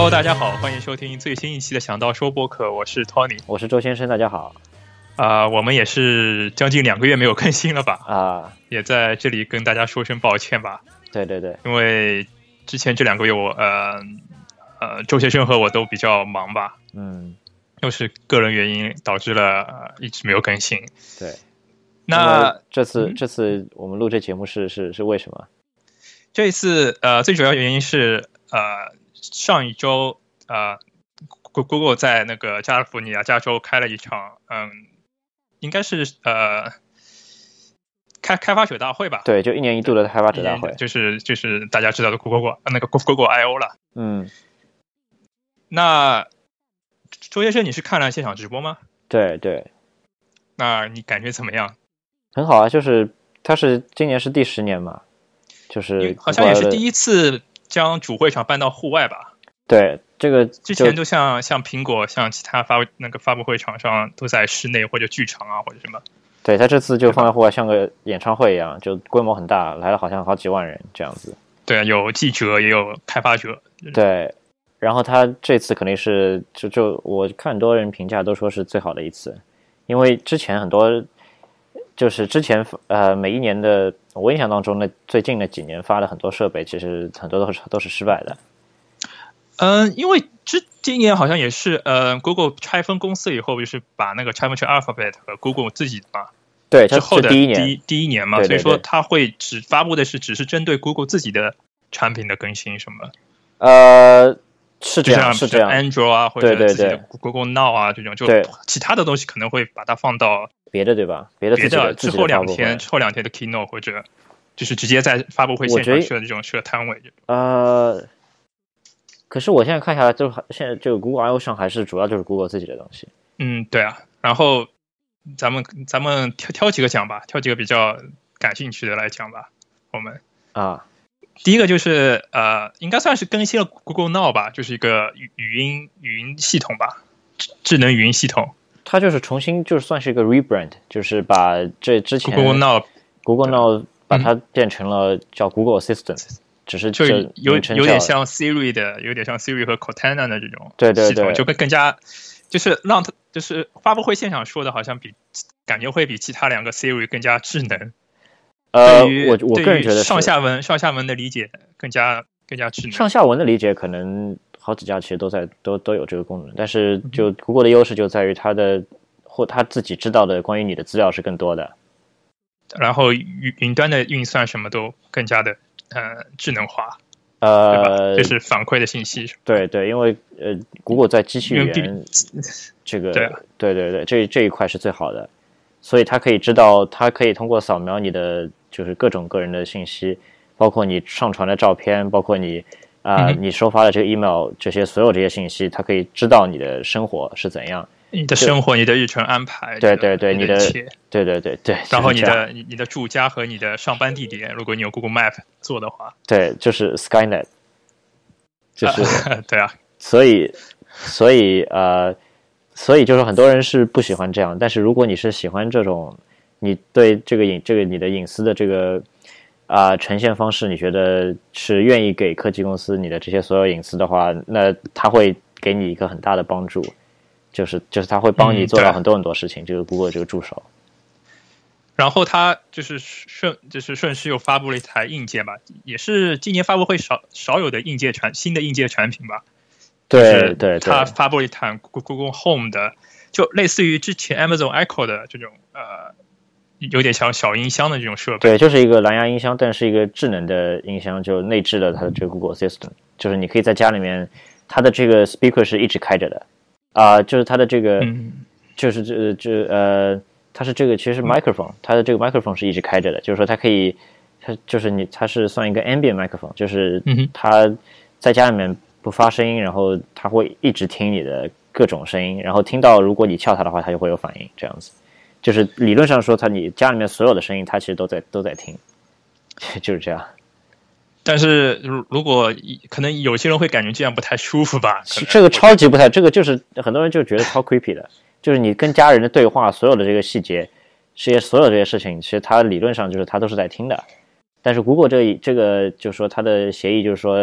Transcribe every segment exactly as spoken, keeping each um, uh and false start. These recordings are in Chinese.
Hello， 大家好，欢迎收听最新一期的想到说播客，我是 Tony， 我是周先生，大家好。 啊、呃，我们也是将近两个月没有更新了吧？ 啊， 也在这里跟大家说声抱歉吧。 对对对， 因为之前这两个月我呃呃周先生和我都比较忙吧， 嗯， 又是个人原因导致了、呃、一直没有更新。 对， 那这次、 嗯、 这次我们录这节目是是是为什么？ 这一次呃最主要原因是呃上一周呃 Google 在那个加利福尼亚加州开了一场嗯应该是呃开开发者大会吧？ 对，就一年一度的开发者大会， 就是就是大家知道的 Google 那个 Google I O 了。 嗯， 那周先生，你是看了现场直播吗？ 对对。 那你感觉怎么样？ 很好啊，就是它是今年是第十年嘛，就是好像也是第一次将主会场搬到户外吧？ 对，这个之前都像像苹果、像其他发那个发布会场上都在室内或者剧场啊或者什么。 对，他这次就放在户外，像个演唱会一样，就规模很大，来了好像好几万人这样子。 对，有记者也有开发者。 对，然后他这次肯定是就就我看很多人评价都说是最好的一次，因为之前很多就是之前呃每一年的我印象当中的最近的几年发的很多设备，其实很多都是都是失败的。 嗯，因为之今年好像也是呃 Google 拆分公司以后，就是把那个拆分成 Alphabet 和 Google 自己的嘛。 对， 之后的第一年， 第一第一年嘛， 对对对， 所以说它会只发布的是只是针对 Google 自己的产品的更新什么。 呃，是这样，是这样 ，Android 啊，或者自己的 Google Now 啊这种，就其他的东西可能会把它放到别的，对吧？别的别的之后两天之后两天的 Keynote 或者就是直接在发布会现场设这种设摊位。 呃。可是我现在看下来，就现在这个 Google I O 上还是主要就是 Google 自己的东西。 嗯，对啊。然后咱们咱们挑挑几个讲吧，挑几个比较感兴趣的来讲吧。我们啊， 第一个就是呃，应该算是更新了 Google Now 吧，就是一个语语音语音系统吧，智能语音系统。 它就是重新就是算是一个 rebrand， 就是把这之前 Google Now Google Now 把它变成了叫 Google Assistant。嗯，只是就有有点像 Siri 的，有点像 Siri 和 Cortana 的这种系统， 对对对， 就更更加就是让它就是发布会现场说的，好像比感觉会比其他两个 Siri 更加智能。 呃，我我个人觉得上下文上下文的理解更加更加智能。 上下文的理解可能好几家其实都在都都有这个功能，但是就 Google 的优势就在于它的或它自己知道的关于你的资料是更多的， 然后云云端的运算什么都更加的。呃，智能化， 呃， 这是反馈的信息。 对对，因为呃，Google 在机器语言这个， 对、啊、 对对对，这这一块是最好的，所以它可以知道，它可以通过扫描你的就是各种个人的信息，包括你上传的照片，包括你啊、呃嗯、你收发的这个 email， 这些所有这些信息，它可以知道你的生活是怎样。 你的生活，你的日程安排， 对对对，你的，对对对对， 然后你的你你的住家和你的上班地点，如果你有 Google Map 做的话， 对，就是 Skynet， 就是、 呃、对啊， 所以所以呃，所以就是很多人是不喜欢这样，但是如果你是喜欢这种，你对这个隐这个你的隐私的这个啊、呃、呈现方式，你觉得是愿意给科技公司你的这些所有隐私的话，那它会给你一个很大的帮助。就是就是它会帮你做到很多很多事情，嗯、就是 Google 这个助手。 然后它就是顺就是顺势又发布了一台硬件吧，也是今年发布会少少有的硬件产新的硬件产品吧。 对对对， 它发布了一台 Google Home 的，就类似于之前 Amazon Echo 的这种呃，有点像小音箱的这种设备。 对，就是一个蓝牙音箱，但是一个智能的音箱，就内置了它的这个 Google Assistant， 就是你可以在家里面，它的这个 speaker 是一直开着的。啊、呃，就是它的这个， 嗯、 就是这这呃，它是这个其实是 microphone，、嗯、它的这个 microphone 是一直开着的，就是说它可以，它就是你它是算一个 ambient microphone， 就是它在家里面不发声音，然后它会一直听你的各种声音，然后听到如果你撬它的话，它就会有反应，这样子，就是理论上说，它你家里面所有的声音，它其实都在都在听，就是这样。 但是如果可能有些人会感觉这样不太舒服吧， 这个超级不太，这个就是很多人就觉得超 creepy 的，就是你跟家人的对话，所有的这个细节，这些所有这些事情，其实它理论上就是它都是在听的，但是 Google 这这个就是说它的协议就是说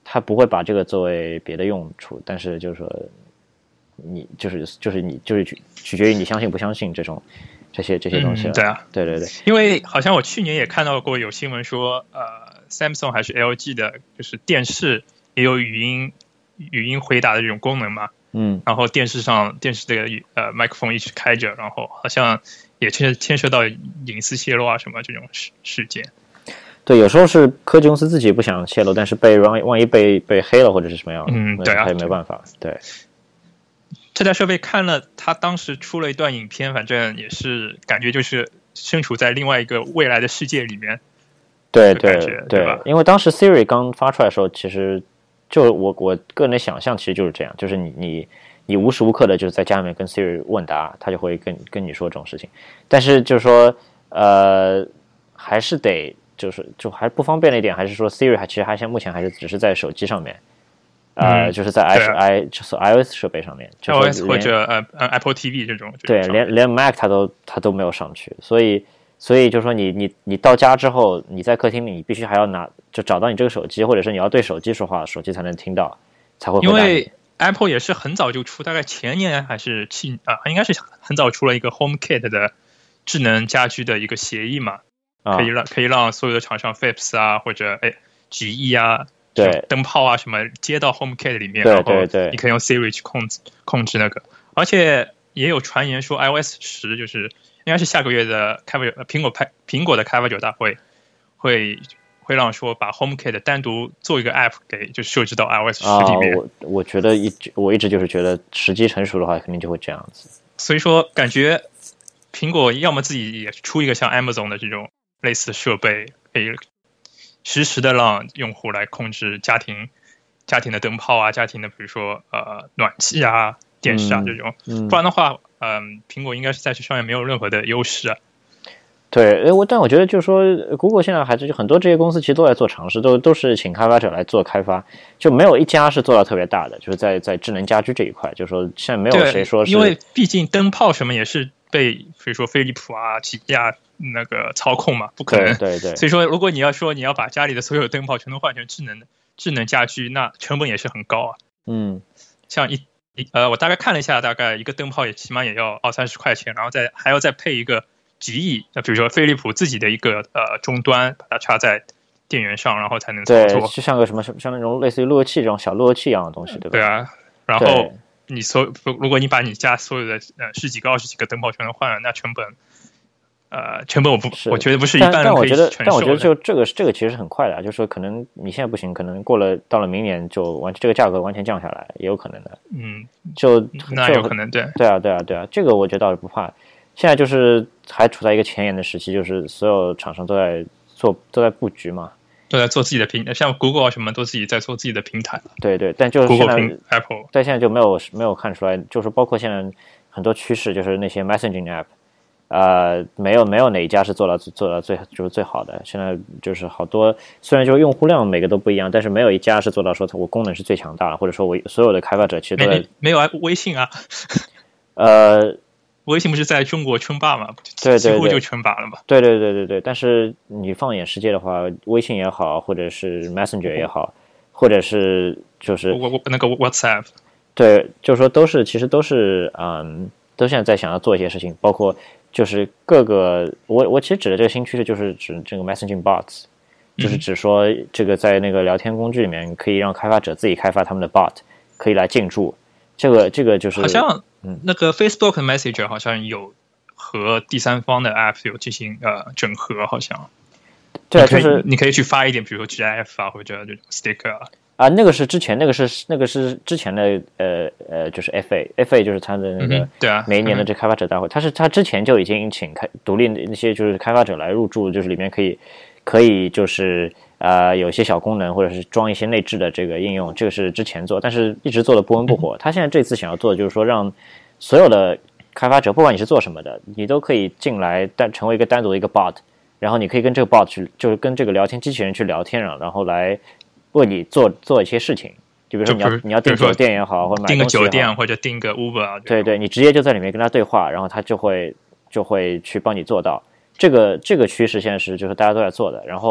它不会把这个作为别的用处，但是就是说你就是就是你就是取取决于你相信不相信这种这些这些东西了、 嗯、对啊， 对对对， 因为好像我去年也看到过有新闻说，呃 ，Samsung 还是 L G 的，就是电视也有语音语音回答的这种功能嘛。 嗯， 然后电视上电视这个呃麦克风一直开着，然后好像也牵牵涉到隐私泄露啊什么这种事事件。 对，有时候是科技公司自己不想泄露，但是被万万一被被黑了或者是什么样， 嗯，对啊， 他也没办法。对， 这台设备看了，他当时出了一段影片，反正也是感觉就是身处在另外一个未来的世界里面。 对对对对, 对吧？因为当时 Siri 刚发出来的时候，其实。就我我个人的想象，其实就是这样，就是你你你无时无刻的就是在家里面跟 Siri 问答，他就会跟跟你说这种事情。但是就是说，呃，还是得就是就还不方便的一点，还是说 Siri 还其实还现目前还是只是在手机上面，呃， 嗯、 就是在 i、啊、i 就是 iOS 设备上面 ，iOS 或者呃呃 Apple T V 这种， 对，连连 Mac 它都它都没有上去，所以。所以就是说你，你你你到家之后，你在客厅里，你必须还要拿就找到你这个手机，或者是你要对手机说话，手机才能听到，才会回答你。 因为 Apple 也是很早就出，大概前年还是去啊，应该是很早出了一个 HomeKit 的智能家居的一个协议嘛， 啊、 可以让可以让所有的厂商 Philips 啊或者哎 G E 啊， 对， 灯泡啊什么接到 HomeKit 里面， 对对对， 然后你可以用 Siri 去控制控制那个，而且也有传言说 iOS 十就是。应该是下个月的开发者，苹果派苹果的开发者大会会会让说把 HomeKit 单独做一个 App 给就设置到 iOS 十里面。 啊、我我觉得一直我一直就是觉得时机成熟的话，肯定就会这样子。 所以说，感觉苹果要么自己也出一个像 Amazon 的这种类似的设备，可以实时的让用户来控制家庭家庭的灯泡啊，家庭的比如说呃暖气啊、电视啊这种， 嗯嗯、 不然的话。嗯，苹果应该是在这上面没有任何的优势啊。 对，我但我觉得就是说 ，Google 现在还是很多这些公司其实都在做尝试，都都是请开发者来做开发，就没有一家是做到特别大的，就是在在智能家居这一块，就是说现在没有谁说是， 因为毕竟灯泡什么也是被比如说飞利浦啊、起亚那个操控嘛，不可能。 对 对, 对。 所以说，如果你要说你要把家里的所有灯泡全都换成智能的智能家居，那成本也是很高啊。 嗯， 像一。呃，我大概看了一下，大概一个灯泡也起码也要二三十块钱，然后再还要再配一个极易，那比如说飞利浦自己的一个呃终端，把它插在电源上，然后才能操作。 对，就像个什么像那种类似于路由器这种小路由器一样的东西，对吧？ 对啊，然后你所如果你把你家所有的呃十几个、二十几个灯泡全都换了，那成本。呃，成本我不，我觉得不是一般人可以承受的。 但我觉得就这个这个其实是很快的，就是说可能你现在不行，可能过了到了明年就完这个价格完全降下来，也有可能的。 嗯， 就那有可能对。 对啊，对啊，对啊，这个我觉得倒是不怕。现在就是还处在一个前沿的时期，就是所有厂商都在做都在布局嘛， 都在做自己的平，像 Google 啊什么都自己在做自己的平台。 对对，但就是现在 Google Apple， 但现在就没有没有看出来，就是包括现在很多趋势，就是那些 Messaging App。呃，没有没有哪一家是做到做到最就是最好的。现在就是好多，虽然就是用户量每个都不一样，但是没有一家是做到说我功能是最强大的，或者说我所有的开发者其实都在没没有啊，微信啊， 呃， 微信不是在中国称霸嘛？ 对对对， 几乎就称霸了嘛。 对对对对对，但是你放眼世界的话，微信也好，或者是 Messenger 也好，或者是就是我我那个 WhatsApp， 对，就是说都是其实都是嗯，都现在在想要做一些事情，包括。就是各个，我我其实指的这个新趋势就是指这个 messaging bots， 就是指说这个在那个聊天工具里面可以让开发者自己开发他们的 bot， 可以来进驻。这个这个就是好像那个 Facebook 的 Messenger 好像有和第三方的 app 有进行呃整合，好像。 对啊，就是你可以去发一点，比如说 G I F 啊，或者这种 sticker 啊。 啊，那个是之前，那个是那个是之前的，呃呃，就是 F A，F A 就是他的那个， 嗯、对啊， 每一年的这开发者大会，他是他之前就已经请开独立那些就是开发者来入驻，就是里面可以可以就是呃有一些小功能或者是装一些内置的这个应用，这个是之前做，但是一直做的不温不火。他现在这次想要做的就是说，让所有的开发者，不管你是做什么的，你都可以进来单成为一个单独的一个 bot， 然后你可以跟这个 bot 去，就是跟这个聊天机器人去聊天，然后来。为你做做一些事情，就比如说你要你要订酒店也好，或者买订个酒店或者订个 Uber 啊， 对对，你直接就在里面跟他对话，然后他就会就会去帮你做到。这个这个趋势现在是就是大家都在做的。然后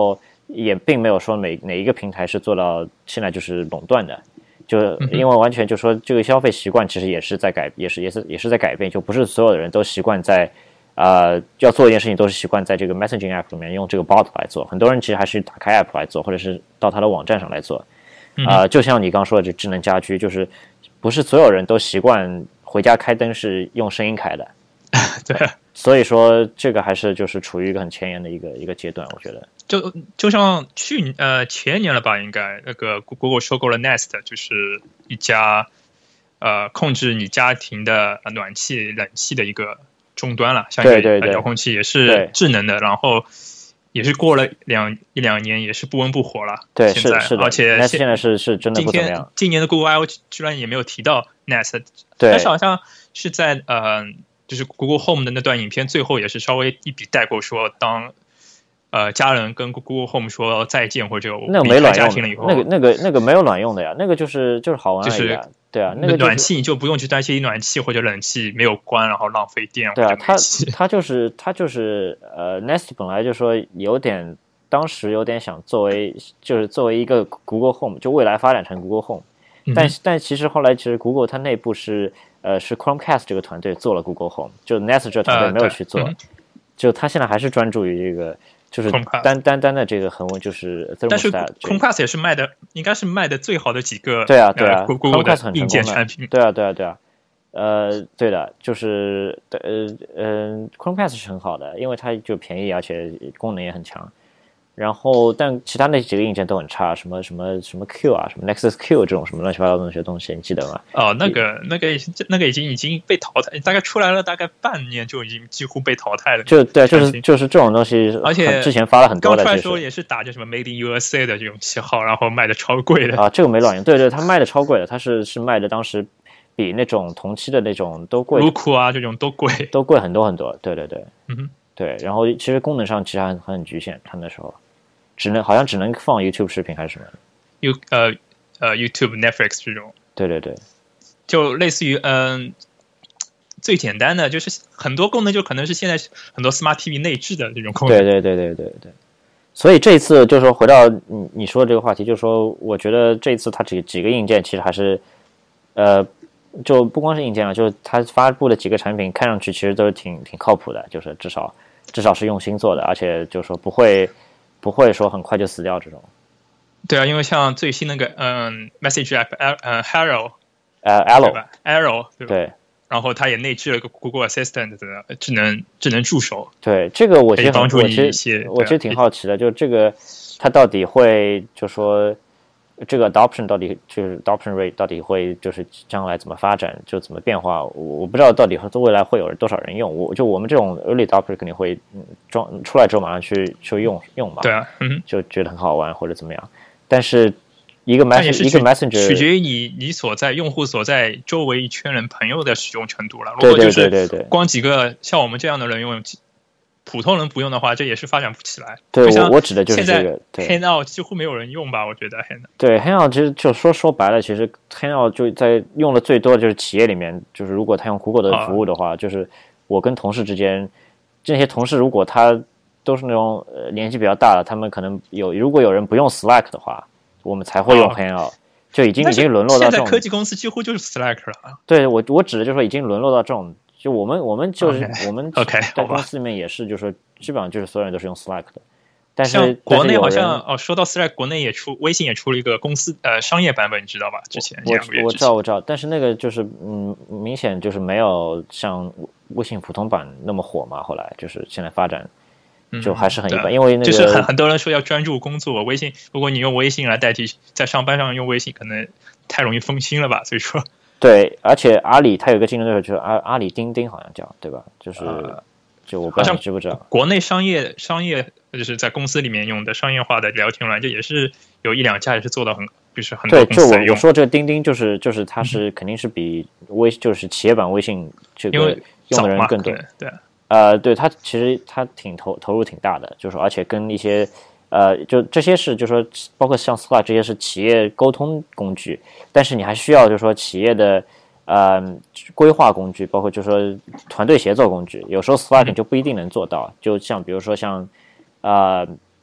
也并没有说每哪一个平台是做到现在就是垄断的，就因为完全就说这个消费习惯其实也是在改，也是也是也是在改变，就不是所有的人都习惯在呃要做一件事情都是习惯在这个 messaging app 里面用这个 bot 来做，很多人其实还是打开 app 来做，或者是到他的网站上来做，啊、呃，就像你刚说的这智能家居，就是不是所有人都习惯回家开灯是用声音开的。 对， 所以说这个还是就是处于一个很前沿的一个一个阶段，我觉得。 就就像去呃前年了吧，应该那个 Google 收购了 Nest， 就是一家呃控制你家庭的暖气、冷气的一个终端了，像一个遥控器也是智能的，然后也是过了两一两年也是不温不火了。 对， 现在是是的， 而且现在是是真的不怎么样。 今年的 Google I O 居然也没有提到 Nest， 对， 但是好像是在呃。就是 Google Home 的那段影片，最后也是稍微一笔带过，说当呃家人跟 Google Home 说再见或者那个没卵用了以后， 那个那个那个没有卵用的呀，那个就是就是好玩而已、啊， 就是对啊，那个、就是、 暖气你就不用去担心暖气或者冷气没有关，然后浪费电。 对啊，它它就是它就是呃 ，Nest 本来就说有点，当时有点想作为就是作为一个 Google Home， 就未来发展成 Google Home，、嗯、但但其实后来其实 Google 它内部是。呃，是 Chromecast 这个团队做了 Google Home， 就 Nest 这个团队没有去做，呃嗯、就他现在还是专注于这个，就是单单单的这个恒温，就是 thermostat。 但是 Chromecast 也是卖的，应该是卖的最好的几个。 对啊，对啊 ，Google 的硬件产品。 对啊，对啊，对啊，呃，对的，就是呃呃 ，Chromecast 是很好的，因为它就便宜，而且功能也很强。然后，但其他那几个硬件都很差，什么什么什么 Q 啊，什么 Nexus Q 这种什么乱七八糟的那些东西，你记得吗？ 哦，那个那个那个已经已经被淘汰，大概出来了大概半年就已经几乎被淘汰了。 就对，就是就是这种东西， 而且之前发了很多的， 刚出来的时候也是打着什么 Made in U S A 的这种旗号，然后卖的超贵的啊，这个没卵用。对对，他卖的超贵的，他是是卖的当时比那种同期的那种都贵 ，Roku 啊这种都贵， 都贵很多很多。对对对， 嗯哼， 对。然后其实功能上其实还很很局限，他那时候。只能好像只能放 YouTube 视频还是什么 ？You 呃呃 YouTube、Netflix 这种。 对对对， 就类似于嗯、呃，最简单的就是很多功能就可能是现在很多 Smart T V 内置的这种功能。 对对对对对对。所以这一次就是说回到你你说的这个话题，就是说我觉得这一次它几几个硬件其实还是呃，就不光是硬件了，就是它发布的几个产品看上去其实都是挺挺靠谱的，就是至少至少是用心做的，而且就是说不会。不会说很快就死掉这种。 对啊，因为像最新那个嗯 Message App 呃 Arrow 呃 Arrow Arrow 对吧？ 对。 然后它也内置了个 Google Assistant 的智能智能助手。 对，这个我其实帮助你一些，我其实挺好奇的，就这个它到底会就说这个 adoption 到底就是 adoption rate 到底会就是将来怎么发展，就怎么变化，我我不知道到底未来会有多少人用。我就我们这种 early adopter 肯定会装出来之后马上去去用用嘛， 对啊，嗯， 就觉得很好玩或者怎么样。但是一个 message 一个 messenger 取决于你你所在用户所在周围一圈人朋友的使用程度了。 对对对对对， 光几个像我们这样的人用。普通人不用的话，这也是发展不起来。 对，我我指的就是这个。 现在 Hangout 几乎没有人用吧？我觉得 Hangout。 对 Hangout 其实就说说白了，其实 Hangout 就在用的最多的就是企业里面，就是如果他用 Google 的服务的话，啊、就是我跟同事之间，这些同事如果他都是那种呃年纪比较大的，他们可能有如果有人不用 Slack 的话，我们才会用 Hangout，、哦、就已经已经沦落到这种。 现在科技公司几乎就是 Slack 了。 对我我指的就是说已经沦落到这种。就我们我们就是、 okay, 我们 OK 在公司里面也是，就是说基本上就是所有人都是用 Slack 的，但是像国内好像哦，说到 Slack， 国内也出微信也出了一个公司呃商业版本，你知道吧？之前我我知道我知道，但是那个就是嗯，明显就是没有像微信普通版那么火嘛。后来就是现在发展就还是很一般， 嗯、 因为那个就是很很多人说要专注工作，微信如果你用微信来代替在上班上用微信，可能太容易分心了吧？所以说。 对，而且阿里它有个竞争对手，就是阿阿里钉钉，好像叫对吧？就是、呃、就我不知道你知不知道， 国内商业商业就是在公司里面用的商业化的聊天软件，也是有一两家也是做到很，就是很多公司在用。 对，就我我说这个钉钉，就是就是它是、嗯、肯定是比微就是企业版微信这个用的人更多。 对， 呃，对，它其实它挺投投入挺大的，就是而且跟一些。呃，就这些是，就说包括像 Slack 这些是企业沟通工具，但是你还需要就是说企业的呃规划工具，包括就是说团队协作工具。有时候 Slack 就不一定能做到，就像比如说像呃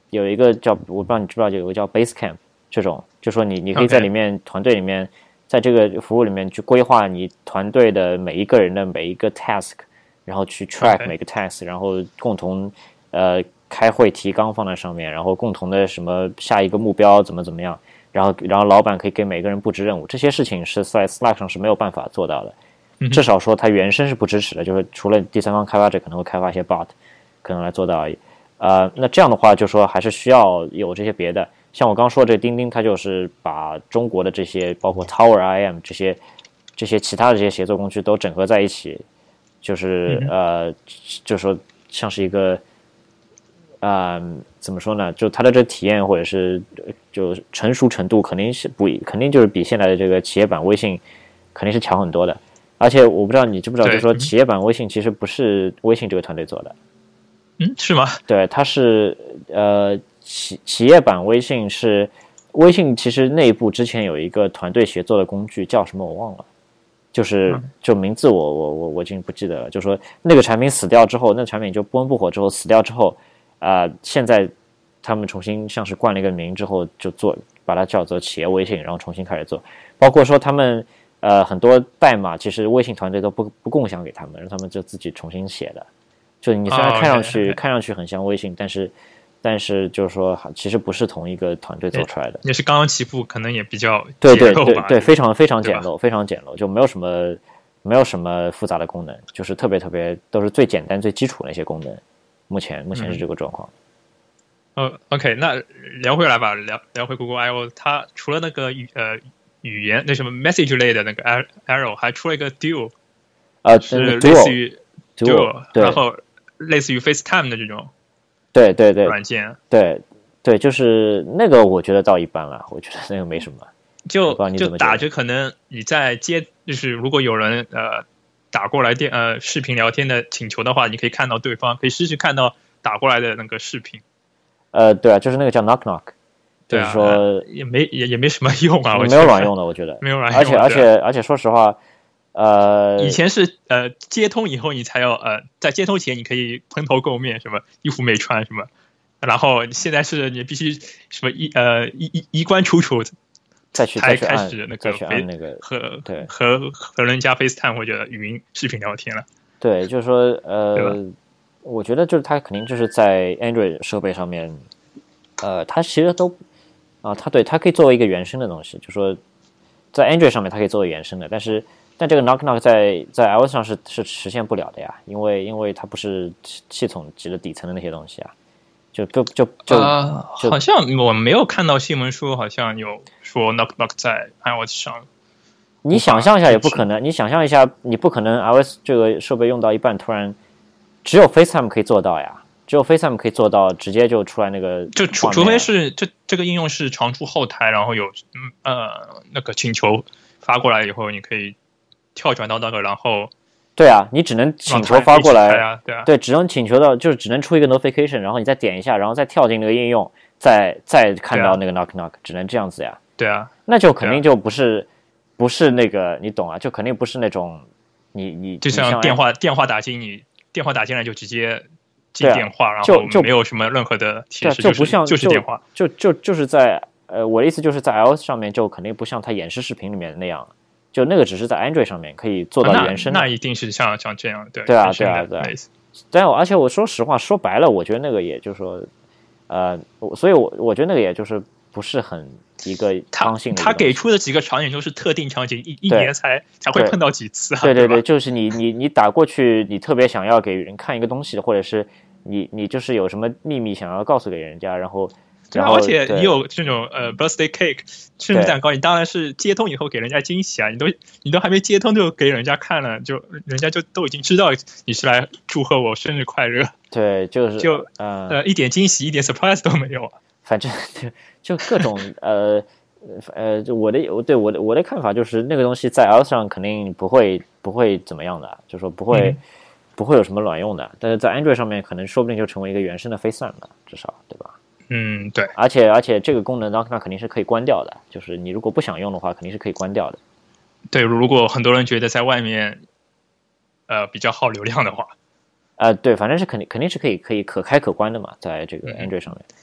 有一个叫我不知道你知不知道有一个叫 Basecamp 这种，就说你你可以在里面、okay. 团队里面，在这个服务里面去规划你团队的每一个人的每一个 task， 然后去 track 每个 task， 然后共同呃开会提纲放在上面，然后共同的什么下一个目标怎么怎么样，然后然后老板可以给每个人布置任务，这些事情是在 Slack 上是没有办法做到的。至少说它原生是不支持的，就是除了第三方开发者可能会开发一些 bot 可能来做到而已。呃，那这样的话就说还是需要有这些别的，像我刚刚说这个钉钉，它就是把中国的这些包括 Tower I M 这些这些其他的这些协作工具都整合在一起，就是呃，就说像是一个呃怎么说呢，就它的这个体验或者是就成熟程度肯定是不肯定就是比现在的这个企业版微信肯定是强很多的。而且我不知道你知不知道，就是说企业版微信其实不是微信这个团队做的。 嗯，是吗？ 对，它是呃企企业版微信是微信，其实内部之前有一个团队协作的工具，叫什么我忘了，就是就名字我我我我已经不记得了。就是说那个产品死掉之后，那个产品就不温不火之后死掉之后，啊、呃，现在他们重新像是冠了一个名之后，就做把它叫做企业微信，然后重新开始做，包括说他们。呃，很多代码其实微信团队都不不共享给他们，让他们就自己重新写的。就你虽然看上去、oh, okay, okay. 看上去很像微信，但是但是就是说其实不是同一个团队做出来的。 也是刚刚起步，可能也比较对对对对，非常非常简陋，非常简陋，就没有什么没有什么复杂的功能，就是特别特别都是最简单最基础的一些功能。目前目前是这个状况。 哦、嗯 oh, ，OK， 那聊回来吧，聊聊回 Google I O， 它除了那个呃。语言那什么 message 类的那个 arrow 还出了一个 duo， 呃， 是类似于 duo， 然后类似于 FaceTime 的这种， 对对对， 软件， 对对，就是那个我觉得倒一般了，我觉得那个没什么， 就就打着可能你在接，就是如果有人呃打过来电呃视频聊天的请求的话，你可以看到对方，可以实时看到打过来的那个视频。 呃，对啊，就是那个叫 knock knock。就是说、 啊、也没也也没什么用啊， 没有卵用的，我觉得没有卵用。 而且而且而且说实话，呃， 以前是呃接通以后你才要呃在接通前你可以蓬头垢面什么衣服没穿什么，然后现在是你必须什么衣呃衣衣冠楚楚再去才开始那个按那个和对和和人家 FaceTime 或者语音视频聊天了。 对，就是说呃，我觉得就是它肯定就是在 Android 设备上面，呃，它其实都。啊，它对它可以作为一个原生的东西，就说在 Android 上面它可以作为原生的，但是但这个 Knock Knock 在在 iOS 上是是实现不了的呀，因为因为它不是系统级的底层的那些东西啊，就就就就、 呃、好像我没有看到新闻说好像有说 Knock Knock 在 iOS 上， 你想象一下也不可能，你想象一下你不可能 iOS 这个设备用到一半突然只有 FaceTime 可以做到呀。只有 FaceTime 可以做到，直接就出来那个， 就除除非是这这个应用是长出后台，然后有嗯呃那个请求发过来以后，你可以跳转到那个，然后对啊，你只能请求发过来， 啊对啊， 对，只能请求到，就是只能出一个 notification， 然后你再点一下，然后再跳进那个应用，再再看到那个 knock knock，、啊、只能这样子呀。 对啊， 那就肯定就不是、啊、不是那个你懂啊，就肯定不是那种你你就像电话电话打进你电话打进来就直接。进电话，然后就没有什么任何的提示， 就不像就是电话， 就就就是在呃，我的意思就是在 iOS 上面就肯定不像它演示视频里面那样，就那个只是在 Android 上面可以做到原生的， 那, 那一定是像像这样，对对啊对啊对啊。但而且我说实话，说白了，我觉得那个也就是说，呃，所以我我觉得那个也就是不是很一个刚性的。 他给出的几个场景都是特定场景，一一年才才会碰到几次、啊。 对对 对, 对, 对，就是你你你打过去，你特别想要给人看一个东西，或者是。你你就是有什么秘密想要告诉给人家，然后，然后而且你有这种呃 birthday cake 生日蛋糕，你当然是接通以后给人家惊喜啊！你都你都还没接通就给人家看了，就人家就都已经知道你是来祝贺我生日快乐。 对，就是就呃呃一点惊喜一点 surprise 都没有。 反正就就各种呃呃，就我的我对我的我的看法就是那个东西在 iOS 上肯定不会不会怎么样的，就说不会。嗯不会有什么卵用的，但是在 Android 上面可能说不定就成为一个原生的 FaceTime 了，至少对吧？ 嗯，对。 而且而且这个功能 Knock Knock 肯定是可以关掉的，就是你如果不想用的话，肯定是可以关掉的。 对，如果很多人觉得在外面，呃，比较耗流量的话， 呃，对，反正是肯定肯定是可以可以可开可关的嘛，在这个 Android 上面。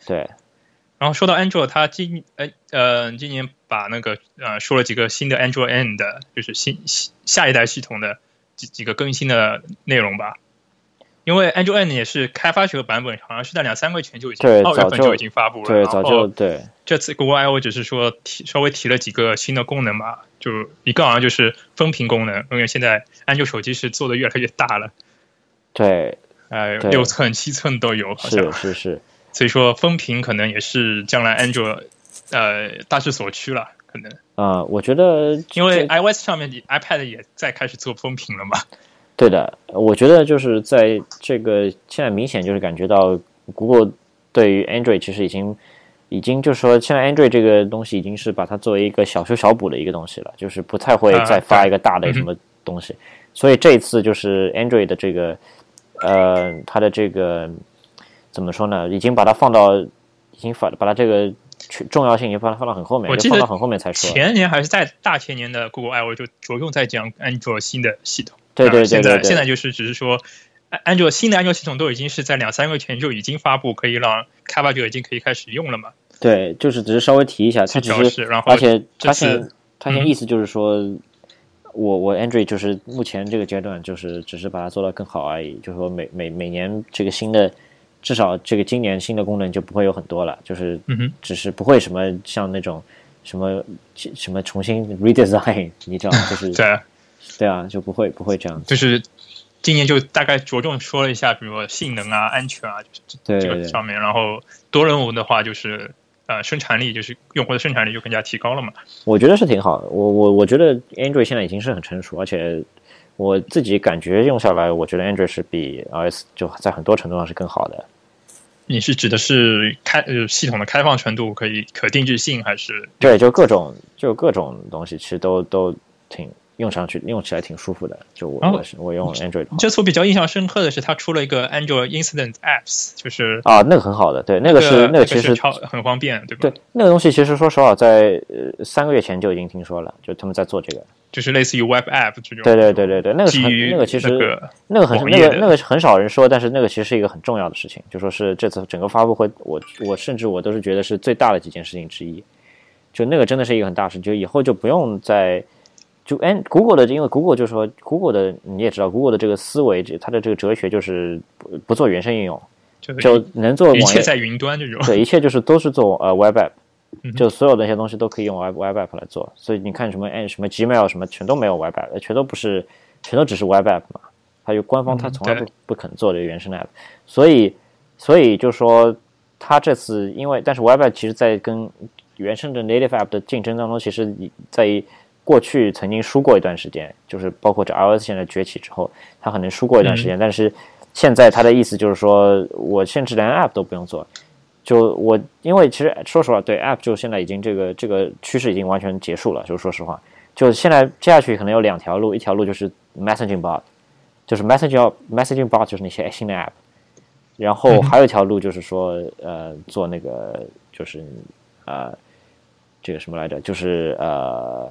对。 然后说到 Android， 它今呃呃今年把那个呃说了几个新的 Android N 的，就是新下一代系统的几几个更新的内容吧。因为 Android N 也是开发者版本，好像是在两三个月前就已经二月份就已经发布了。 对，早就对。 这次 Google I O 只是说提稍微提了几个新的功能嘛，就一个好像就是分屏功能，因为现在安卓手机是做的越来越大了。 对， 呃，六寸、七寸都有，好像是是是。 所以说分屏可能也是将来安卓呃大势所趋了，可能。 啊、呃，我觉得因为 iOS 上面 iPad 也在开始做分屏了嘛。 对的，我觉得就是在这个现在明显就是感觉到 Google 对于 Android 其实已经已经就是说现在 Android 这个东西已经是把它作为一个小修小补的一个东西了，就是不太会再发一个大的什么东西。啊、所以这一次就是 Android 的这个呃它的这个怎么说呢，已经把它放到已经把把它这个重要性已经把它放到很后面， 我记得放到很后面才说。 前年还是在大前年的 Google I O 就着重在讲安卓新的系统。 对对对对对， 现在现在就是只是说，安卓新的安卓系统都已经是在两三个月前就已经发布，可以让开发者已经可以开始用了嘛？ 对，就是只是稍微提一下，它只是， 然后而且它现它现在意思就是说，嗯、我我 Android 就是目前这个阶段就是只是把它做到更好而已，就是说每每每年这个新的，至少这个今年新的功能就不会有很多了，就是只是不会什么像那种什么什么重新 redesign， 你知道吗？就是对。 对啊，就不会不会这样， 就是今年就大概着重说了一下，比如说性能啊、安全啊，就是这个上面。然后多任务的话，就是呃生产力，就是用户的生产力就更加提高了嘛。 我觉得是挺好的，我我我觉得 Android 现在已经是很成熟，而且我自己感觉用下来，我觉得 Android 是比 iOS 就在很多程度上是更好的。 你是指的是开呃系统的开放程度，可以可定制性，还是？ 对，就各种就各种东西，其实都都挺。用上去用起来挺舒服的，就我、哦、我是我用 Android 的话。 这次我比较印象深刻的是，它出了一个 Android Incident Apps， 就是啊，那个很好的，对，那个是、 那个、 那个其实超很方便，对吧？ 对，那个东西其实说实话，在呃三个月前就已经听说了，就他们在做这个， 就是类似于 Web App 这种。 对对对对对，那个是那个其实那个很那个那个很少人说，但是那个其实是一个很重要的事情，就说是这次整个发布会，我我甚至我都是觉得是最大的几件事情之一，就那个真的是一个很大事，就以后就不用再。就哎 ，Google 的，因为 Google 就说 Google 的，你也知道 Google 的这个思维，它的这个哲学就是不不做原生应用，就能做网页， 一切在云端这种。 对，一切就是都是做呃 Web App， 就所有的那些东西都可以用 Web Web App 来做。所以你看什么哎什么 Gmail 什么全都没有 Web App， 全都不是，全都只是 Web App 嘛。它有官方它从来不、嗯、不肯做这个原生 App， 所以所以就说它这次因为，但是 Web App 其实在跟原生的 Native App 的竞争当中，其实在过去曾经输过一段时间，就是包括这 iOS 现在崛起之后，它可能输过一段时间、嗯、但是现在它的意思就是说我甚至连 App 都不用做，就我因为其实说实话对 App 就现在已经这个这个趋势已经完全结束了，就是说实话就现在接下去可能有两条路，一条路就是 Messaging Bot， 就是 Messaging Messaging Bot 就是那些新的 App， 然后还有一条路就是说呃做那个就是呃这个什么来着，就是呃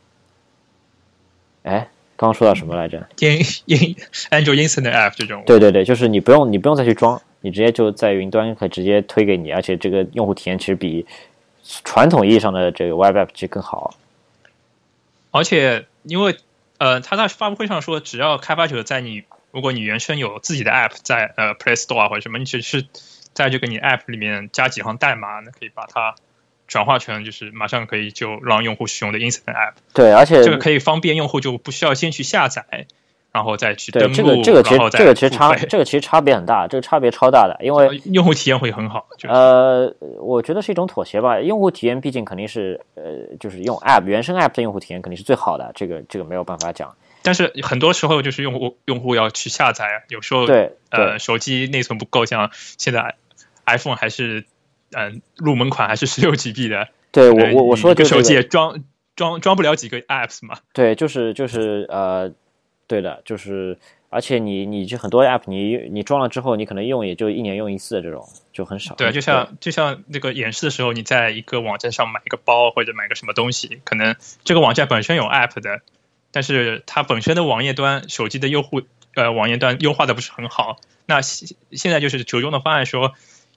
哎，刚刚说到什么来着？ 因因 Android Instant App 这种。 对对对，就是你不用你不用再去装，你直接就在云端可以直接推给你，而且这个用户体验其实比传统意义上的这个 Web App 其实更好。 而且因为呃，他在发布会上说，只要开发者在你如果你原生有自己的 App 在呃 Play Store 或者什么，你只是在这个你 App 里面加几行代码，那可以把它转化成就是马上可以就让用户使用的 Instant App。 对，而且这个可以方便用户，就不需要先去下载，然后再去登录。 这个这个其实这个其实差这个其实差别很大，这个差别超大的，因为用户体验会很好。就是、 呃，我觉得是一种妥协吧。用户体验毕竟肯定是呃，就是用 App 原生 App 的用户体验肯定是最好的，这个这个没有办法讲。 但是很多时候就是用户用户要去下载，有时候对呃手机内存不够，像现在 iPhone 还是嗯、呃、入门款还是十六 G B 的。 对我我我说这个手机也装装装不了几个 apps 嘛。 对，就是就是呃，对的，就是而且你你就很多 app 你你装了之后，你可能用也就一年用一次，这种就很少。 对，就像就像那个演示的时候，你在一个网站上买一个包或者买个什么东西，可能这个网站本身有 app 的，但是它本身的网页端手机的用户呃网页端优化的不是很好。那现在就是折中的方案说，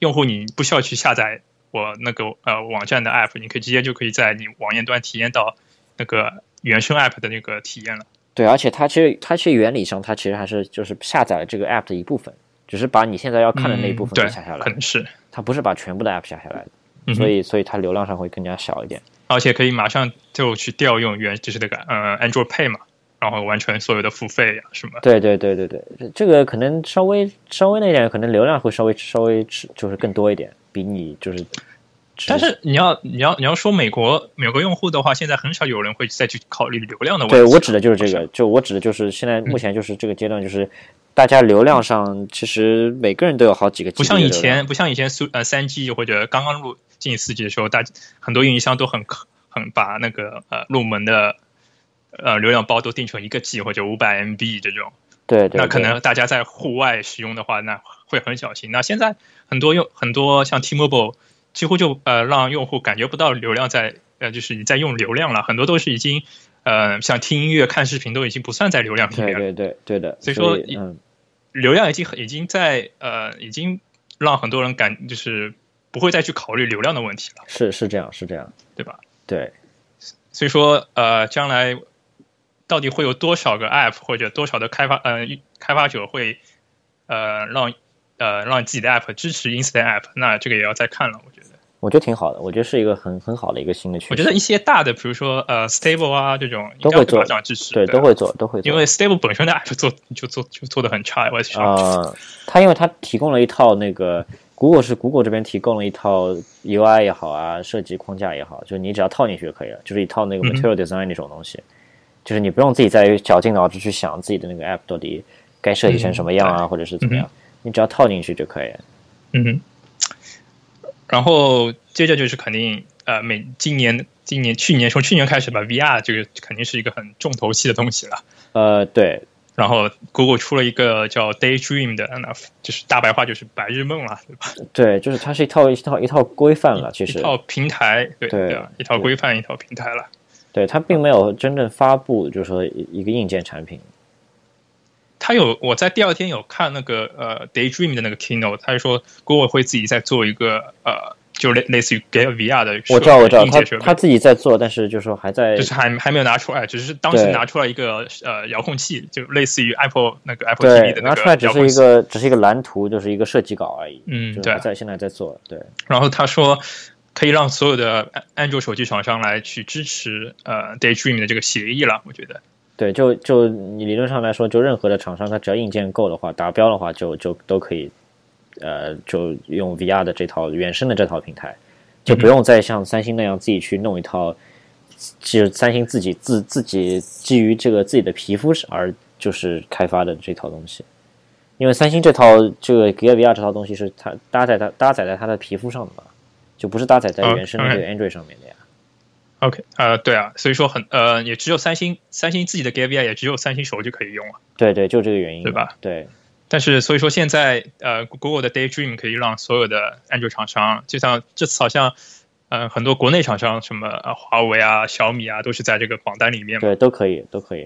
用户你不需要去下载我那个呃网站的 app， 你可以直接就可以在你网页端体验到那个原生 app 的那个体验了。 对，而且它其实它其实原理上它其实还是就是下载了这个 app 的一部分，只是把你现在要看的那一部分给下下来， 嗯、可能是它不是把全部的 app 下下来的， 嗯、 所以所以它流量上会更加小一点， 而且可以马上就去调用原就是那个呃 Android Pay 嘛。然后完成所有的付费呀、啊、什么？ 对对对对对，这个可能稍微稍微那点，可能流量会稍微稍微就是更多一点，比你就是。 但是你要你要你要说美国美国用户的话，现在很少有人会再去考虑流量的问题。 对，我指的就是这个，就我指的就是现在目前就是这个阶段，就是大家流量上其实每个人都有好几个 G B 的流量， 不像以前不像以前苏呃三 G 或者刚刚入进四 G 的时候，大很多运营商都很很把那个呃入门的。呃，流量包都定成一个 G 或者五百 M B 这种， 对 对, 对， 那可能大家在户外使用的话，那会很小心。那现在很多用很多像 T-Mobile 几乎就呃让用户感觉不到流量在呃就是你在用流量了，很多都是已经呃像听音乐、看视频都已经不算在流量里面了。 对对对对的。 所以说， 以嗯， 流量已经已经在呃已经让很多人感就是不会再去考虑流量的问题了。 是是这样是这样， 对吧？ 对。 所以说呃将来。到底会有多少个 app 或者多少的开发呃开发者会呃让呃让自己的 app 支持 Instant app？ 那这个也要再看了，我觉得。 我觉得挺好的，我觉得是一个很很好的一个新的趋势。 我觉得一些大的，比如说呃 Stable 啊这种， 都会做马上支持， 对，都会做，都会做。 因为 Stable 本身的 app 做就做就做的很差，我想。 啊、呃，它因为它提供了一套那个 Google 是 Google 这边提供了一套 U I 也好啊，设计框架也好，就是你只要套进去就可以了，就是一套那个 Material Design 那种东西。嗯，就是你不用自己再绞尽脑汁去想自己的那个 app 到底该设计成什么样啊，嗯、或者是怎么样，嗯、你只要套进去就可以了。 嗯哼。然后接着就是肯定呃，每今年今年去年从去年开始吧 ，V R 这个肯定是一个很重头戏的东西了。 呃，对。 然后 Google 出了一个叫 Daydream 的，那就是大白话就是白日梦了，对吧？ 对，就是它是一套一套一套规范了，其实一套平台，对对, 对，一套规范，一套平台了。 对，它并没有真正发布，就是说一个硬件产品。 他有，我在第二天有看那个呃 Daydream 的那个 keynote， 他就说 Google 会自己在做一个呃，就类类似于给 V R 的， 我知道我知道，他他自己在做，但是就是说还在， 就是还还没有拿出来，只是当时拿出来一个呃遥控器，就类似于 Apple 那个 Apple T V 的那个， 拿出来只是一个只是一个蓝图，就是一个设计稿而已。 嗯， 对，在现在在做，对。 然后他说可以让所有的安卓手机厂商来去支持呃 Daydream 的这个协议了，我觉得。 对，就就你理论上来说，就任何的厂商，它只要硬件够的话，达标的话就，就就都可以，呃，就用 V R 的这套原生的这套平台，就不用再像三星那样自己去弄一套，就是三星自己自自己基于这个自己的皮肤而就是开发的这套东西，因为三星这套这个 Gear V R 这套东西是它搭载它搭载在它的皮肤上的嘛，就不是搭载在原生的这个 Android 上面的呀。 OK， 呃，对啊，所以说很呃，也只有三星三星自己的 Gear V R 也只有三星手就可以用了。 对对，就这个原因， 对吧？ 对。 但是所以说现在呃 ，Google 的 Daydream 可以让所有的安卓厂商，就像这次好像呃很多国内厂商，什么呃华为啊、小米啊，都是在这个榜单里面嘛。 对，都可以，都可以。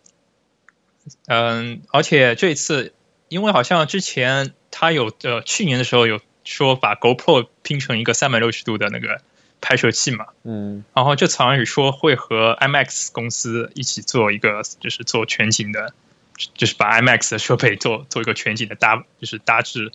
嗯，而且这次因为好像之前他有呃去年的时候有说把 GoPro 拼成一个三百六十度的那个拍摄器嘛， 嗯， 然后这次好像也说会和 I M A X 公司一起做一个，就是做全景的，就是把 I M A X 的设备做做一个全景的搭，就是搭置。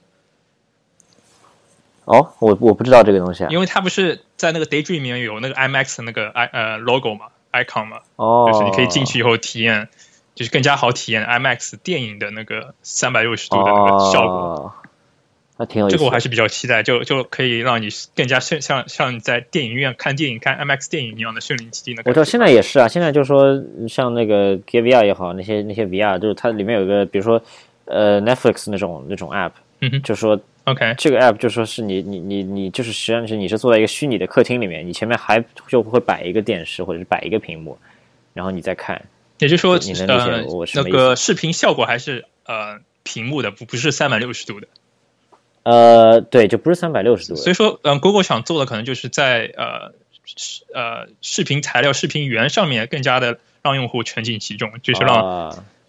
哦，我我不知道这个东西啊， 因为它不是在那个 Daydream 里面有那个 I M A X 的那个 i 呃 logo 嘛 ，icon 嘛， 哦， 就是你可以进去以后体验，就是更加好体验 I M A X 电影的那个三百六十度的那个效果。 哦，那挺有意思的， 这个我还是比较期待，就就可以让你更加像像像你在电影院看电影看 I M A X 电影一样的身临其境的感觉。 我知道现在也是啊，现在就是说像那个 Gear V R 也好，那些那些 V R 就是它里面有一个，比如说呃 Netflix 那种那种 app， 嗯哼， 就说 OK 这个 app 就说是你你你你就是实际上是你是坐在一个虚拟的客厅里面，你前面还就会摆一个电视或者是摆一个屏幕，然后你再看。 也就是说， 你能理解我什么意思？ 呃，那个视频效果还是呃屏幕的，不不是三百六十度的。 呃，对，就不是三百六十度的。 所以说，嗯、呃、，Google 想做的可能就是在呃呃视频材料、视频源上面更加的让用户沉浸其中，就是让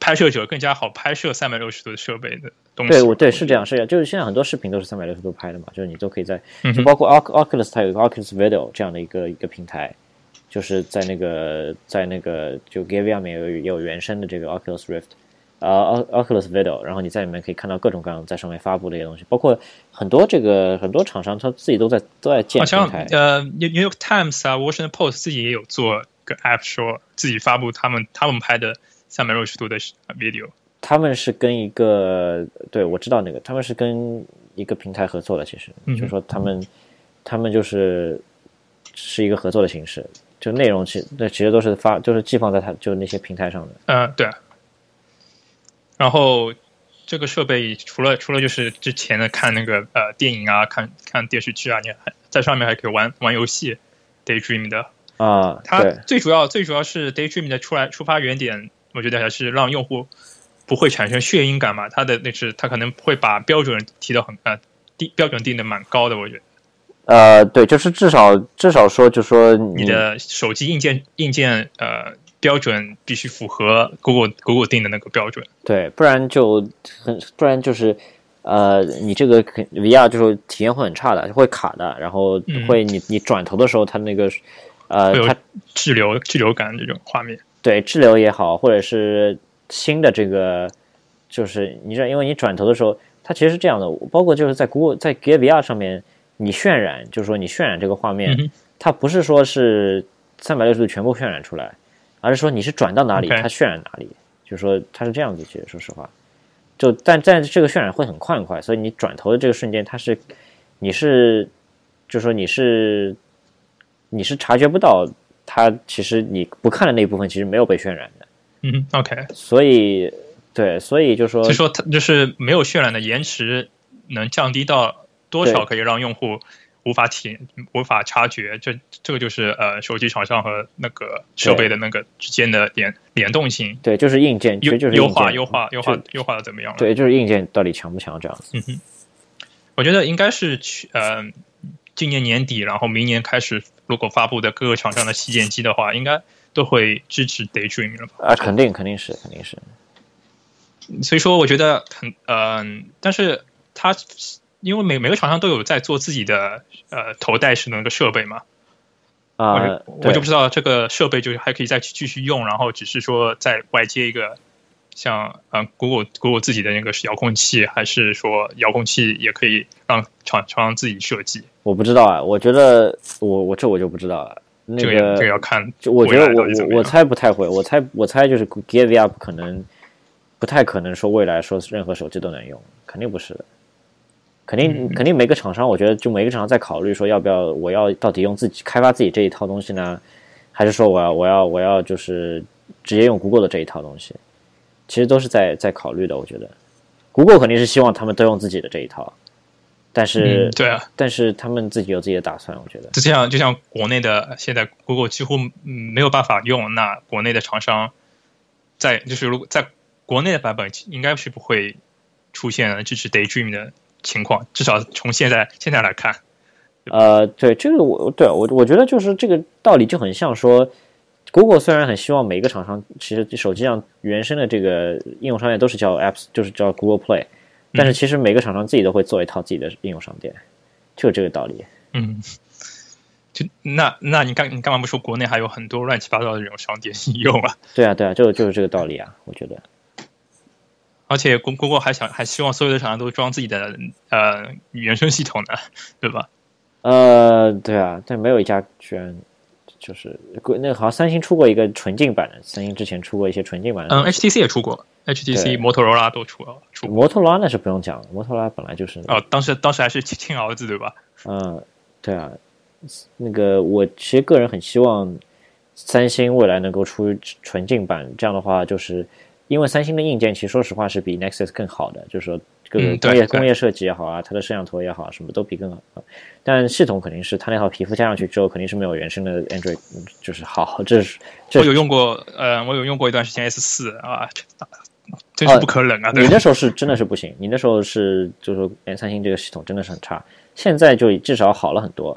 拍摄者更加好拍摄三百六十度的设备的东西。 对，我对是这样，是这样，就是现在很多视频都是三百六十度拍的嘛，就是你都可以在，就包括 Oculus 它有一个 Oculus Video 这样的一个一个平台，就是在那个在那个就 Gear V R 里面有有原生的这个 Oculus Rift。呃、uh, ，Oculus Video， 然后你在里面可以看到各种各样在上面发布的一些东西，包括很多这个很多厂商他自己都在都在建平台。 好像呃 ，New York Times 啊 ，Washington Post 自己也有做个 App， 说自己发布他们他们拍的三百六十度的 video。 他们是跟一个，对我知道那个，他们是跟一个平台合作的，其实、嗯、就是说他们他们就是是一个合作的形式，就内容其那其实都是发就是寄放在它就是那些平台上的。 嗯、呃，对。然后这个设备除了除了就是之前的看那个呃电影啊，看看电视剧啊，你还在上面还可以玩玩游戏 ，Daydream 的啊。 它最主要最主要是 Daydream 的出来出发原点，我觉得还是让用户不会产生眩晕感嘛。它的那是它可能会把标准提到很呃低标准定的蛮高的，我觉得。 呃，对，就是至少至少说，就说 你, 你的手机硬件硬件呃。标准必须符合 Google Google 定的那个标准， 对，不然就很，不然就是，呃，你这个 V R 就是体验会很差的，会卡的，然后会你、嗯、你转头的时候，它那个，呃，它滞留滞留感这种画面， 对，滞留也好，或者是新的这个，就是你知道，因为你转头的时候，它其实是这样的，包括就是在 Google 在 Gear V R 上面，你渲染，就是说你渲染这个画面， 嗯、 它不是说是三百六十度全部渲染出来。而是说你是转到哪里， okay. 它渲染哪里，就是说它是这样子。其实说实话，就但但这个渲染会很快很快，所以你转头的这个瞬间，它是你是，就是说你是你是察觉不到它其实你不看的那一部分其实没有被渲染的。 嗯 ，OK。 所以对，所以就说， 就说它就是没有渲染的延迟能降低到多少，可以让用户无法体无法察觉，这这个就是呃手机厂商和那个设备的那个之间的联联动性。 对，就是硬件，其实就是优化优化优化优化的怎么样了？ 对，就是硬件到底强不强这样子。 嗯哼，我觉得应该是去呃今年年底，然后明年开始，如果发布的各个厂商的旗舰机的话，应该都会支持 Daydream 了吧？ 啊，肯定肯定是肯定是。 所以说，我觉得很嗯、呃，但是它。因为每每个厂商都有在做自己的呃头戴式的那个设备嘛， 啊、呃， 我就不知道这个设备就是还可以再继续用，然后只是说再外接一个像呃 Google Google 自己的那个遥控器，还是说遥控器也可以让厂厂商自己设计？ 我不知道啊，我觉得我我这我就不知道了。那个、 这个这个要看， 就我觉得我我我猜不太会，我猜我猜就是 Gear V R 不可能，不太可能说未来说任何手机都能用，肯定不是的。肯定肯定每个厂商，我觉得就每个厂商在考虑说要不要，我要到底用自己开发自己这一套东西呢，还是说我要我要我要就是直接用 Google 的这一套东西，其实都是在在考虑的。我觉得 Google 肯定是希望他们都用自己的这一套，但是、 嗯、对啊， 但是他们自己有自己的打算，我觉得就像就像国内的现在 Google 几乎没有办法用，那国内的厂商在就是如果在国内的版本应该是不会出现支持 Daydream 的情况，至少从现在现在来看， 呃，对这个我对我我觉得就是这个道理就很像说 ，Google 虽然很希望每个厂商其实手机上原生的这个应用商店都是叫 Apps， 就是叫 Google Play， 但是其实每个厂商自己都会做一套自己的应用商店，就这个道理。 嗯，就那那你干你干嘛不说国内还有很多乱七八糟的这种商店应用啊？ 对啊对啊，就就是这个道理啊，我觉得。 而且 Google 还想还希望所有的厂商都装自己的呃原生系统呢，对吧？ 呃，对啊，但没有一家居然就是那个好像三星出过一个纯净版的，三星之前出过一些纯净版的。 嗯 ，H T C 也出过 ，H T C、摩托罗拉都出了。出摩托罗拉那是不用讲了，摩托罗拉本来就是、那个、哦，当时当时还是亲儿子对吧？ 嗯，对啊，那个我其实个人很希望三星未来能够出纯净版，这样的话就是因为三星的硬件其实说实话是比 Nexus 更好的，就是说各个工业、嗯、工业设计也好啊，它的摄像头也好，什么都比更好。但系统肯定是它那套皮肤加上去之后，肯定是没有原生的 Android 就是好。这是这我有用过，呃，我有用过一段时间 S 四啊，真是不可忍啊！ 哦、你那时候是真的是不行，你那时候是就是说三星这个系统真的是很差，现在就至少好了很多。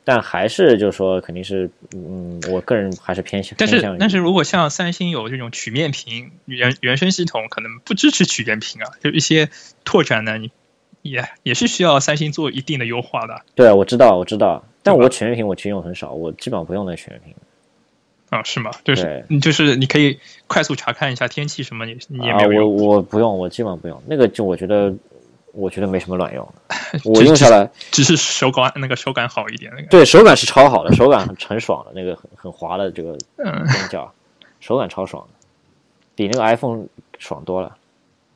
但还是就是说肯定是，嗯，我个人还是偏向。 但是偏向但是如果像三星有这种曲面屏原原生系统，可能不支持曲面屏啊，就一些拓展呢，你也也是需要三星做一定的优化的。 对啊，我知道我知道，但我曲面屏我其实用很少，我基本上不用那曲面屏。 啊，是吗？就是就是你可以快速查看一下天气什么，你你也没有用。 啊、我我不用，我基本上不用那个，就我觉得我觉得没什么卵用。我用下来只是手感那个手感好一点，那个对手感是超好的，手感很很爽的，那个很很滑的这个边角，手感超爽的，比那个 iPhone 爽多了。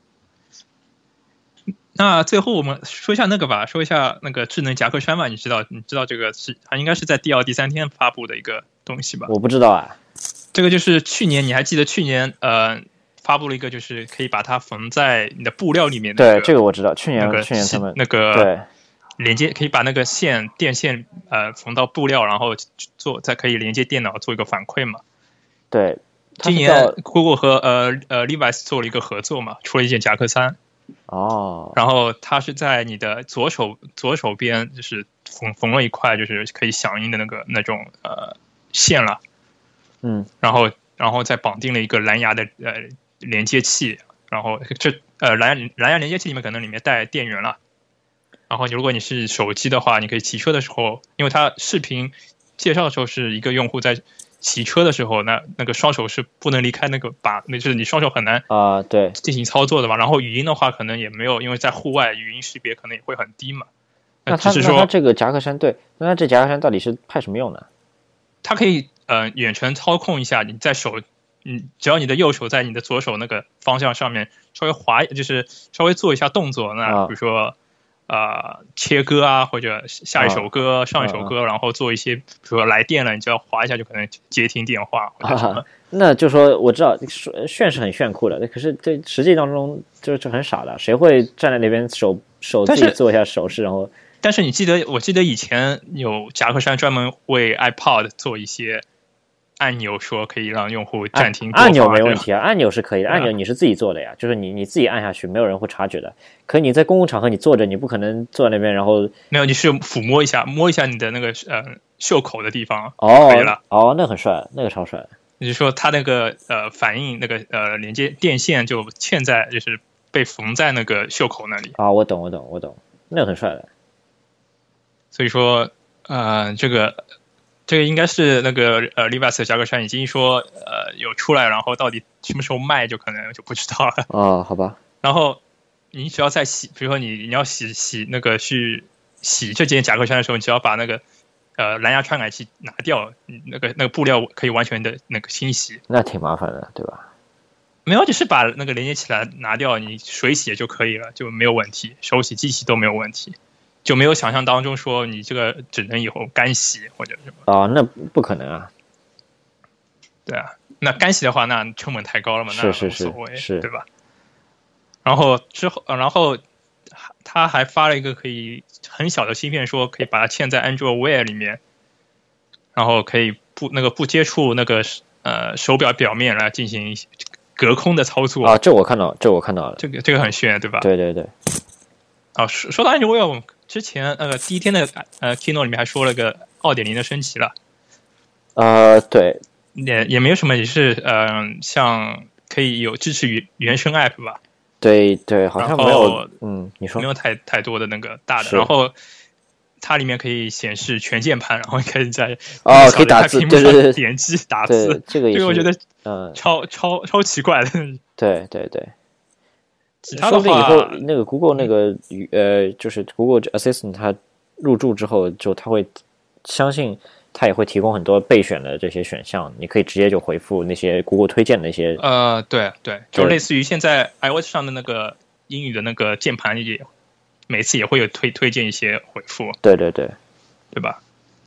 那最后我们说一下那个吧，说一下那个智能夹克衫吧。你知道你知道这个是它应该是在第二第三天发布的一个东西吧？ 我不知道啊。 这个就是去年你还记得去年呃发布了一个，就是可以把它缝在你的布料里面的、那个。 对，这个我知道。去年、 那个、 去年他们那个对连接可以把那个线电线呃缝到布料，然后做再可以连接电脑做一个反馈嘛。 对， 今年 Google 和呃呃 Levi's 做了一个合作嘛，出了一件夹克衫。 哦， 然后它是在你的左手左手边，就是缝缝了一块，就是可以响应的那个那种呃线了， 嗯， 然后然后再绑定了一个蓝牙的呃连接器，然后这呃蓝蓝牙连接器里面可能里面带电源了，然后你如果你是手机的话，你可以骑车的时候，因为它视频介绍的时候是一个用户在骑车的时候，那那个双手是不能离开那个把，那就是你双手很难啊，对， 进行操作的嘛。然后语音的话，可能也没有，因为在户外语音识别可能也会很低嘛。 那它只是说那它这个夹克衫，对，那它这夹克衫到底是派什么用呢？ 它可以呃远程操控一下，你在手，嗯，只要你的右手在你的左手那个方向上面稍微滑，就是稍微做一下动作，那比如说。呃，切歌啊，或者下一首歌、啊、上一首歌、啊，然后做一些，比如说来电了，你只要滑一下就可能接听电话或者什么。 啊、那就说我知道炫是很炫酷的，可是这实际当中就是很傻的，谁会站在那边手手自己做一下手势，然后？ 但是你记得，我记得以前有夹克衫专门为 iPod 做一些按钮，说可以让用户暂停、 啊。按钮没问题啊，按钮是可以的，按钮你是自己做的呀，就是你你自己按下去，没有人会察觉的。可你在公共场合你坐着，你不可能坐在那边，然后没有，你是抚摸一下，摸一下你的那个呃袖口的地方， 哦， 可以了。 哦，那很帅，那个超帅。 你就说它那个呃反应那个呃连接电线就嵌在，就是被缝在那个袖口那里。 啊，我懂，我懂，我懂，那个很帅的。 所以说，呃，这个。这个应该是那个呃 Levi's 的夹克衫已经说呃有出来，然后到底什么时候卖就可能就不知道了。 哦，好吧。 然后你只要在洗，比如说你你要洗洗那个去洗这件夹克衫的时候，你只要把那个呃蓝牙传感器拿掉，那个那个布料可以完全的那个清洗。 那挺麻烦的，对吧？ 没有，就是把那个连接起来拿掉，你水洗就可以了，就没有问题，手洗、机洗都没有问题。就没有想象当中说你这个只能以后干洗或者什么啊、哦，那不可能啊！ 对啊，那干洗的话，那成本太高了嘛，那无所谓， 是是是对吧？然后之后，然后他还发了一个可以很小的芯片，说可以把它嵌在 Android Wear 里面，然后可以不那个不接触那个呃手表表面来进行隔空的操作啊。这我看到，这我看到了， 这个这个很炫，对吧？ 对对对。 啊，说说到 Android Wear。之前那个、呃、第一天的呃 Keynote 里面还说了个 二点零 的升级了， 呃，对， 也也没有什么，也是嗯、呃，像可以有支持原生 App 吧？ 对对，好像没有，嗯，你说没有太太多的那个大的，然后它里面可以显示全键盘，然后可以在哦可以打字，对对对， 点击打字， 这个也这个我觉得嗯超、呃、超超奇怪的， 对对对。 其他的话， 说不定以后那个 Google 那个呃，就是 Google Assistant 它入驻之后，就它会相信它也会提供很多备选的这些选项，你可以直接就回复那些 Google 推荐的那些。 呃，对对，就类似于现在 iOS 上的那个英语的那个键盘也每次也会有推推荐一些回复。 对对对， 对吧？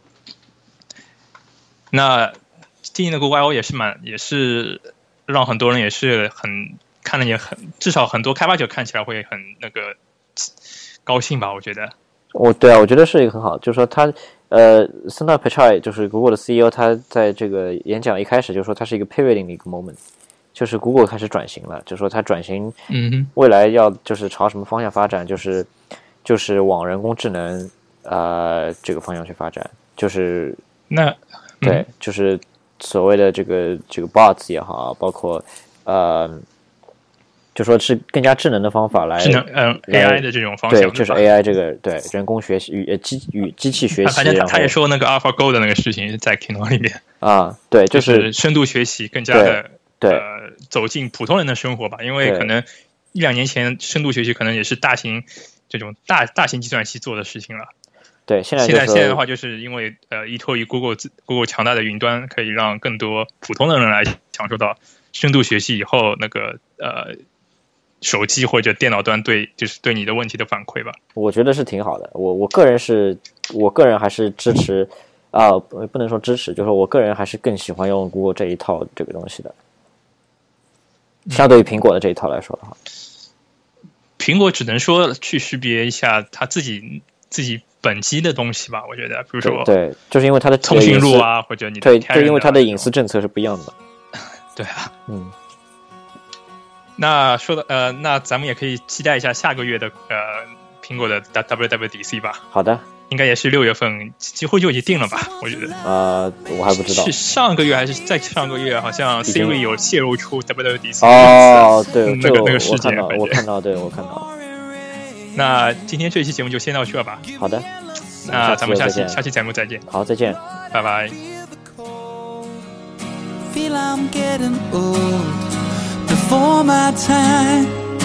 那今年的 Google I O 也是蛮也是让很多人也是很。看了也很，至少很多开发者看起来会很那个高兴吧？我觉得。 我对啊，我觉得是一个很好，就是说他呃 ，Sundar Pichai 就是 Google 的 C E O， 他在这个演讲一开始就说它是一个 pivoting 的一个 moment， 就是 Google 开始转型了，就说它转型， 嗯， 未来要就是朝什么方向发展，就是就是往人工智能呃这个方向去发展。 就是那、嗯、 对，就是所谓的这个这个 bots 也好，包括呃。就说是更加智能的方法来， 智能嗯 A I 的这种方向， 对，就是 A I 这个对人工学习与机与机器学习。 反正他也说那个 AlphaGo 的那个事情在 Kino 里面啊，对，就是、就是、深度学习更加的对呃走进普通人的生活吧，因为可能一两年前深度学习可能也是大型这种大大型计算器做的事情了。 对，现在现在现在的话，就是因为呃依托于 Google Google 强大的云端，可以让更多普通的人来享受到深度学习以后那个呃。手机或者电脑端对就是对你的问题的反馈吧， 我觉得是挺好的。我我个人是，我个人还是支持啊、呃，不能说支持，就是我个人还是更喜欢用 Google 这一套这个东西的，相对于苹果的这一套来说的话， 嗯、苹果只能说去识别一下它自己自己本机的东西吧。我觉得，比如说对，对就是因为它的通讯录啊，或者你的对，就因为它的隐私政策是不一样的。 对啊， 嗯。 那说的呃，那咱们也可以期待一下下个月的呃苹果的 W W D C 吧。 好的， 应该也是六月份，几乎就已经定了吧？我觉得。 呃，我还不知道。 是上个月还是再上个月？好像 Siri 有泄露出 W W D C 哦，对， 那个那个事件， 我看到，对我看到。 那今天这期节目就先到这儿吧。 好的， 那咱们下期下期节目再见。 好，再见， 拜拜。 Feel I'm getting old.Before my time,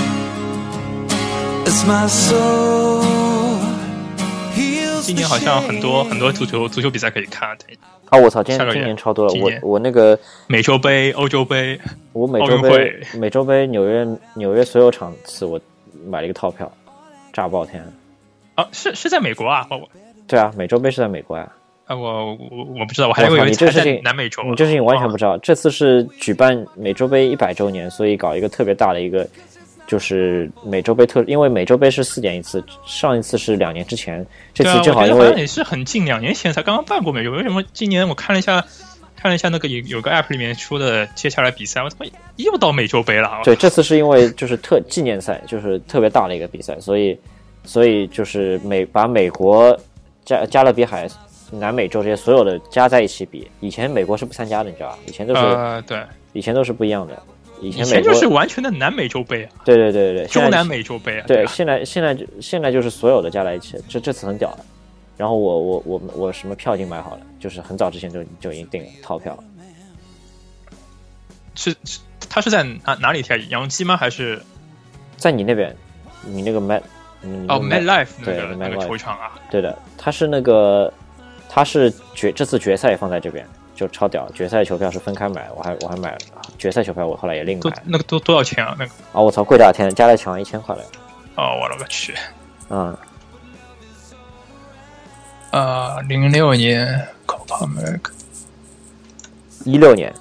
as my soul heals. 今年好像很多很多足球足球比赛可以看。 啊，我操！今年今年超多了。我我那个美洲杯、欧洲杯， 我美洲杯、美洲杯纽约纽约所有场次我买了一个套票，炸爆天！ 啊，是是在美国啊？ 对啊，美洲杯是在美国呀、 啊。啊，我我我不知道，我还以为这是南美洲。 你这事情完全不知道，哦、这次是举办美洲杯一百周年，所以搞一个特别大的一个，就是美洲杯特，因为美洲杯是四年一次，上一次是两年之前，这次正好因为、 啊、也是很近，两年前才刚刚办过美洲杯，为什么今年我看了一下，看了一下那个有有个 app 里面说的接下来比赛，我他妈又到美洲杯了。 对，这次是因为就是特纪念赛，就是特别大的一个比赛，所以所以就是美把美国加加勒比海。南美洲这些所有的加在一起比，以前美国是不参加的，你知道吧？以前都是， 呃，对， 以前都是不一样的。以前美国就是完全的南美洲杯啊， 对对对对， 中南美洲杯啊， 对， 对现在现在现在就是所有的加在一起，这这次很屌的。然后我我我我什么票已经买好了，就是很早之前就就已经订了套票。 是是，他是在哪哪里踢？洋基吗？还是在你那边？你那个 Met 哦 MetLife 那个那个球场啊？ 对的，他是那个。他是决这次决赛也放在这边，就超屌。决赛球票是分开买，我还我还买了决赛球票，我后来也另买。 那个多多少钱啊？那个啊，我操，贵大天，加在墙上一千块了。 哦，我勒个去！ 嗯， 呃，零六年 Copa America， 一六年。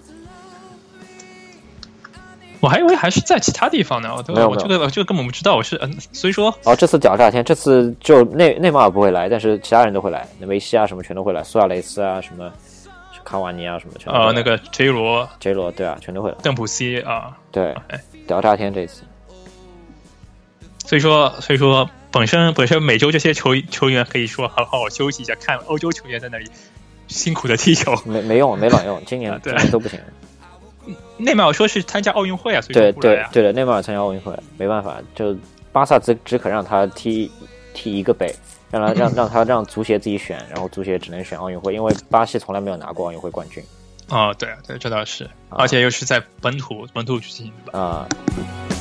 我还以为还是在其他地方呢，我没有我这个这个根本不知道，我是嗯，所以说哦，这次屌炸天，这次就内内马尔不会来，但是其他人都会来，梅西啊什么全都会来，苏亚雷斯啊什么卡瓦尼啊什么全都会来。 呃，那个 J 罗 J 罗对啊，全都会来。 邓普西啊， 对，屌炸天这次。 所以说所以说本身本身美洲这些球球员可以说好好休息一下，看欧洲球员在那里辛苦的踢球， 没没用没卵用，今年今年都不行。 内马尔说是参加奥运会啊，所以对不来啊。 对对的，内马尔参加奥运会，没办法，就巴萨只只可让他踢踢一个杯，让他让让他让足协自己选，然后足协只能选奥运会，因为巴西从来没有拿过奥运会冠军。 哦，对对，这倒是，而且又是在本土本土举行的啊。呃